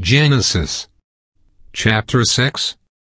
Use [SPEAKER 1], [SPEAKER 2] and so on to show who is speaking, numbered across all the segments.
[SPEAKER 1] Genesis chapter 6.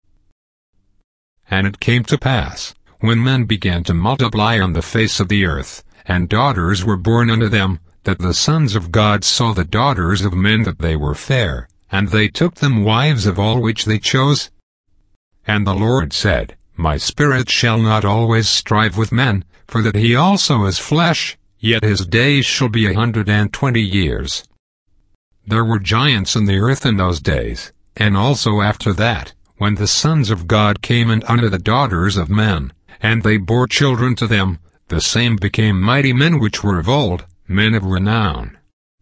[SPEAKER 1] And it came to pass, when men began to multiply on the face of the earth, and daughters were born unto them, that the sons of God saw the daughters of men that they were fair, and they took them wives of all which they chose. And the Lord said, My spirit shall not always strive with man, for that he also is flesh, yet his days shall be 120 years. There were giants in the earth in those days, and also after that, when the sons of God came in unto the daughters of men, and they bore children to them, the same became mighty men which were of old, men of renown.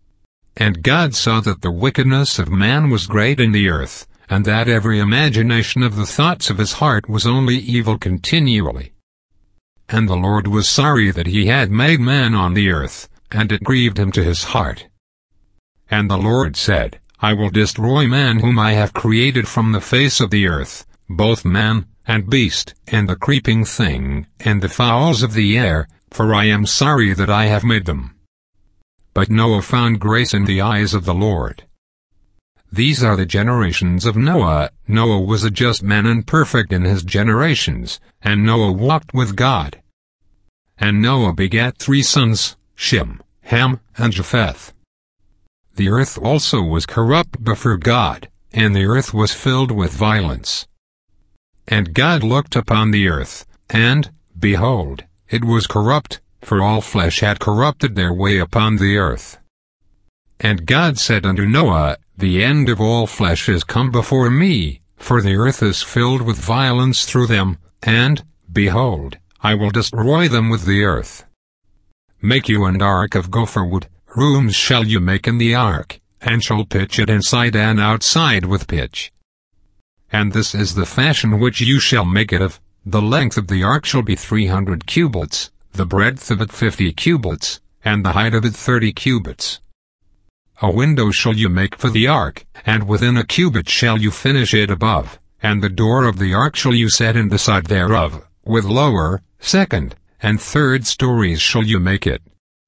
[SPEAKER 1] And God saw that the wickedness of man was great in the earth, and that every imagination of the thoughts of his heart was only evil continually. And the Lord was sorry that he had made man on the earth, and it grieved him to his heart. And the Lord said, I will destroy man whom I have created from the face of the earth, both man, and beast, and the creeping thing, and the fowls of the air, for I am sorry that I have made them. But Noah found grace in the eyes of the Lord. These are the generations of Noah. Noah was a just man and perfect in his generations, and Noah walked with God. And Noah begat 3 sons, Shem, Ham, and Japheth. The earth also was corrupt before God, and the earth was filled with violence. And God looked upon the earth, and, behold, it was corrupt, for all flesh had corrupted their way upon the earth. And God said unto Noah, The end of all flesh is come before me, for the earth is filled with violence through them, and, behold, I will destroy them with the earth. Make you an ark of gopher wood. Rooms shall you make in the ark, and shall pitch it inside and outside with pitch. And this is the fashion which you shall make it of. The length of the ark shall be 300 cubits, the breadth of it 50 cubits, and the height of it 30 cubits. A window shall you make for the ark, and within a cubit shall you finish it above, and the door of the ark shall you set in the side thereof, with lower, second, and third stories shall you make it.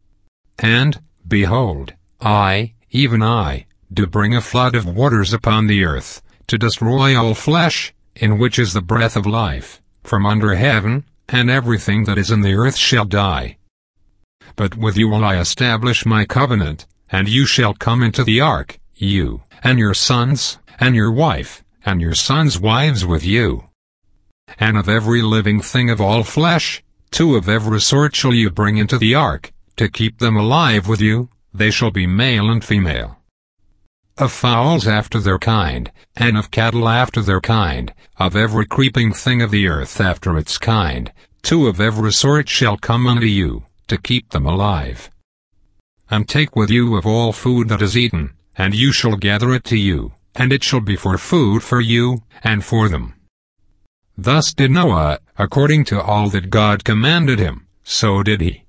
[SPEAKER 1] And, behold, I, even I, do bring a flood of waters upon the earth, to destroy all flesh, in which is the breath of life, from under heaven, and everything that is in the earth shall die. But with you will I establish my covenant, and you shall come into the ark, you, and your sons, and your wife, and your sons' wives with you. And of every living thing of all flesh, 2 of every sort shall you bring into the ark, to keep them alive with you, they shall be male and female. Of fowls after their kind, and of cattle after their kind, of every creeping thing of the earth after its kind, 2 of every sort shall come unto you, to keep them alive. And take with you of all food that is eaten, and you shall gather it to you, and it shall be for food for you, and for them. Thus did Noah, according to all that God commanded him, so did he.